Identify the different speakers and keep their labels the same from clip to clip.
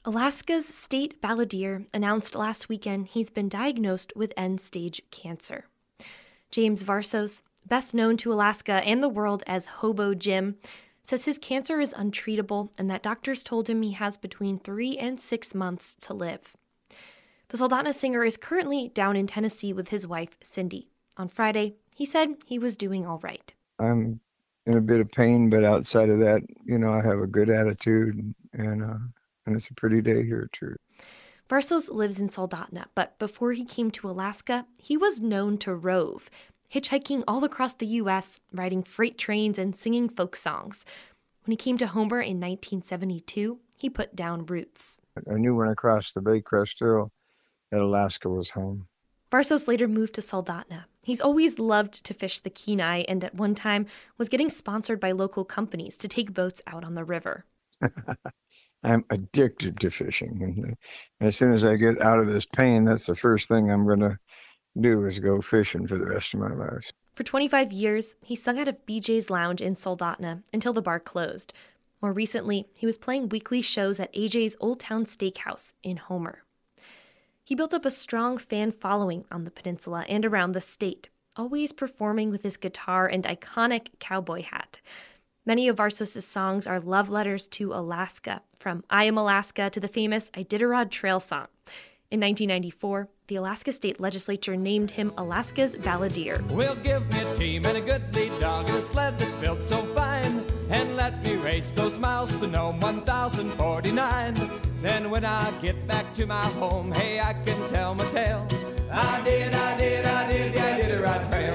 Speaker 1: Alaska's state balladeer announced last weekend he's been diagnosed with end-stage cancer. James Varsos, best known to Alaska and the world as Hobo Jim, says his cancer is untreatable and that doctors told him he has between 3 and 6 months to live. The Soldotna singer is currently down in Tennessee with his wife, Cindy. On Friday, he said he was doing all right.
Speaker 2: I'm in a bit of pain, but outside of that, I have a good attitude, and it's a pretty day here, too.
Speaker 1: Varsos lives in Soldotna, but before he came to Alaska, he was known to rove, hitchhiking all across the U.S., riding freight trains and singing folk songs. When he came to Homer in 1972, he put down roots.
Speaker 2: I knew when I crossed the Baycrest Hill that Alaska was home.
Speaker 1: Varsos later moved to Soldotna. He's always loved to fish the Kenai and at one time was getting sponsored by local companies to take boats out on the river.
Speaker 2: I'm addicted to fishing. And as soon as I get out of this pain, that's the first thing I'm going to do is go fishing for the rest of my life.
Speaker 1: For 25 years, he sung out of BJ's Lounge in Soldotna until the bar closed. More recently, he was playing weekly shows at AJ's Old Town Steakhouse in Homer. He built up a strong fan following on the peninsula and around the state, always performing with his guitar and iconic cowboy hat. Many of Varsos' songs are love letters to Alaska, from I Am Alaska to the famous Iditarod Trail song. In 1994, the Alaska State Legislature named him Alaska's Balladeer.
Speaker 3: Well, give me a team and a good lead dog and a sled that's built so fine, and let me race those miles to Nome 1049. Then when I get back to my home, hey, I can tell my tale. I did the Iditarod Trail.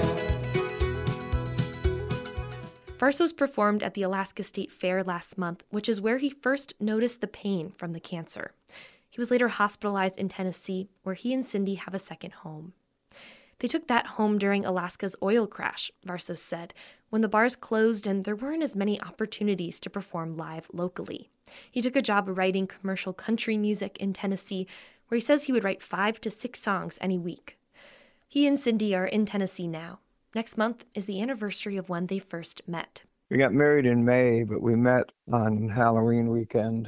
Speaker 1: Varsos performed at the Alaska State Fair last month, which is where he first noticed the pain from the cancer. He was later hospitalized in Tennessee, where he and Cindy have a second home. They took that home during Alaska's oil crash, Varsos said, when the bars closed and there weren't as many opportunities to perform live locally. He took a job writing commercial country music in Tennessee, where he says he would write 5 to 6 songs any week. He and Cindy are in Tennessee now. Next month is the anniversary of when they first met.
Speaker 2: We got married in May, but we met on Halloween weekend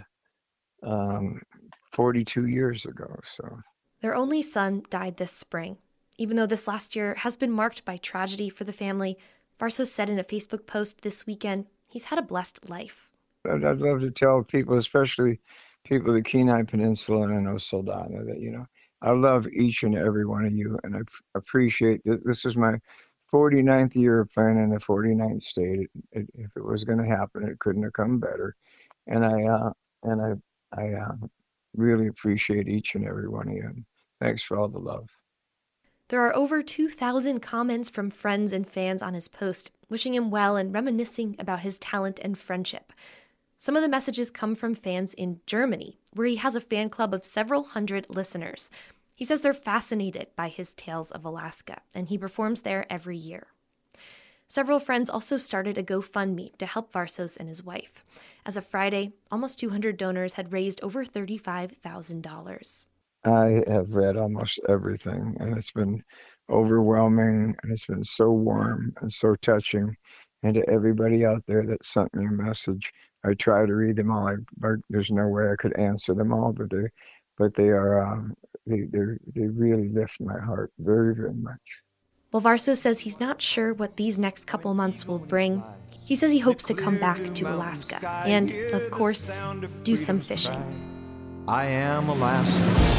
Speaker 2: 42 years ago. So
Speaker 1: their only son died this spring. Even though this last year has been marked by tragedy for the family, Varsos said in a Facebook post this weekend, he's had a blessed life.
Speaker 2: I'd love to tell people, especially people of the Kenai Peninsula and I know Soldotna, that, I love each and every one of you, and I appreciate that. This is my 49th year of playing in the 49th state. If it was going to happen, it couldn't have come better. And I really appreciate each and every one of you. And thanks for all the love.
Speaker 1: There are over 2,000 comments from friends and fans on his post, wishing him well and reminiscing about his talent and friendship. Some of the messages come from fans in Germany, where he has a fan club of several hundred listeners. He says they're fascinated by his tales of Alaska, and he performs there every year. Several friends also started a GoFundMe to help Varsos and his wife. As of Friday, almost 200 donors had raised over $35,000.
Speaker 2: I have read almost everything, and it's been overwhelming, and it's been so warm and so touching. And to everybody out there that sent me a message, I try to read them all. There's no way I could answer them all, but they really lift my heart very, very much.
Speaker 1: Well, Varsos says he's not sure what these next couple months will bring. He says he hopes to come back to Alaska and, of course, do some fishing.
Speaker 3: I am Alaska.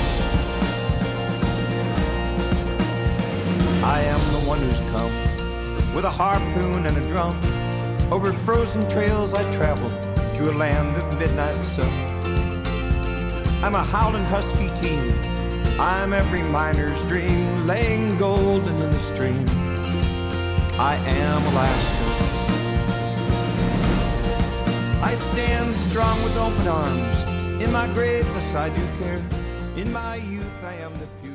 Speaker 3: I am the one who's come with a harpoon and a drum. Over frozen trails I traveled to a land of midnight sun. I'm a howling husky team. I'm every miner's dream, laying golden in the stream. I am Alaska. I stand strong with open arms. In my greatness I do care. In my youth I am the future.